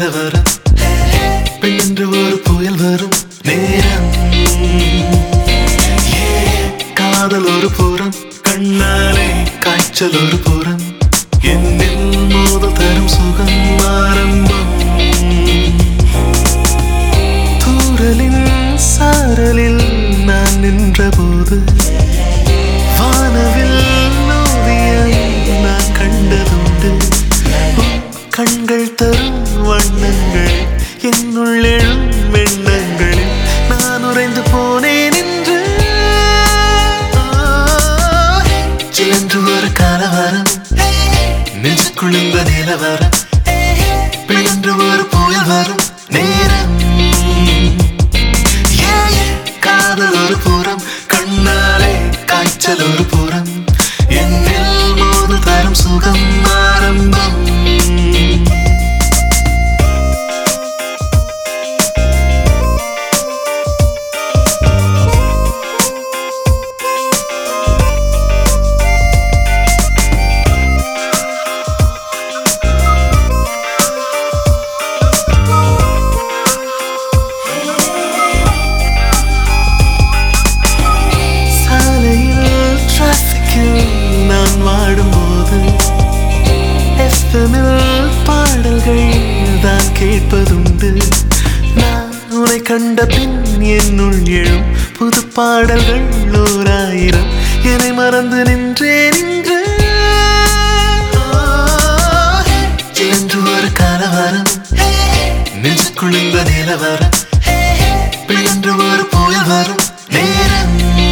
நிலவரம் பெண்ணென்று ஒரு புயல் வரும் நேரம் காதல் ஒரு புறம் கண்ணாலே காய்ச்சல் ஒரு புறம் என்னில் மோதல் தரும் சுகம் ஆரம்பம் தூரலின் சாரலில் நான் நின்ற போது வானவில் ஓவியம் நான் கண்டதுண்டு கண்கள் தரும் வண்ணங்கள் என்னுள் எழும் எண்ணங்களில் நான் உறைந்து போனேன் என்று சிலன்று ஒரு கலவரம் நெஞ்சுக்குள் இந்த நிலவரம் பிழன்று ஒரு புயல் வரும் நேரம் காதல் ஒரு புறம் கண்ணாலே காய்ச்சல் ஒரு புறம் என்னில் மோது தரும் சுகம் ஆரம்பம் நான் வாடும்போது பாடல்கள் தான் கேட்பதுண்டு நான் உன்னை கண்ட பின் என்னுள் எழும் புது பாடல்கள் 1000 என்னை மறந்து நின்றேன் இன்று என்று ஒரு கலவரம் நெஞ்சுக்குள் இந்த நிலவரம் பிழன்று ஒரு புயல் வரும் நேரம்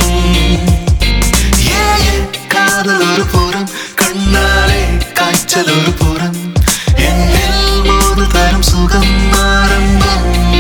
காதல் ஒரு புறம் கண்ணாலே காய்ச்சல் ஒரு புறம் என்னில் மோது தரும் சுகம் ஆரம்பம்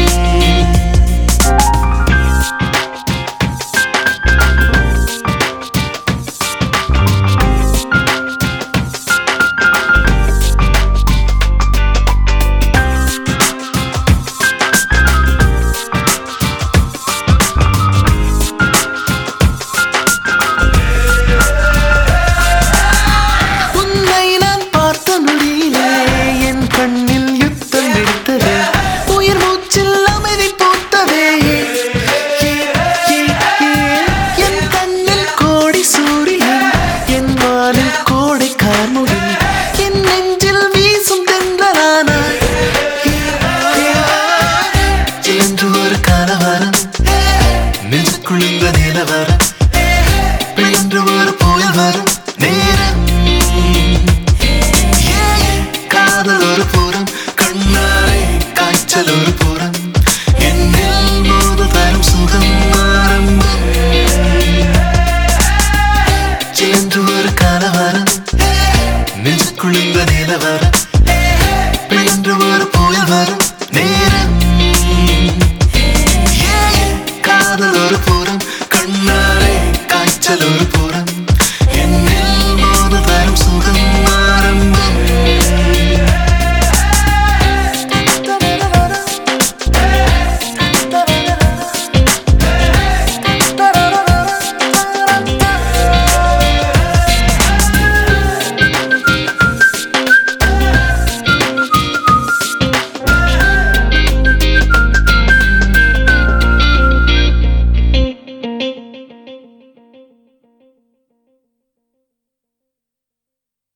நெஞ்சுக்குள்ள நிலவரம் பிழன்று ஒரு புயல் வரும் நேரம் காதல் ஒரு புறம் கண்ணாலே காய்ச்சல் ஒரு புறம் என்னில் மோது தரும் சுகம் ஆரம்பம் சிலன்று ஒரு கலவரம் நெஞ்சுக்குள்ள நிலவரம் பிழன்று ஒரு புயல் வரும் நேரம் காதல் ஒரு புறம் கண்ணாலே காய்ச்சல் ஒரு புறம்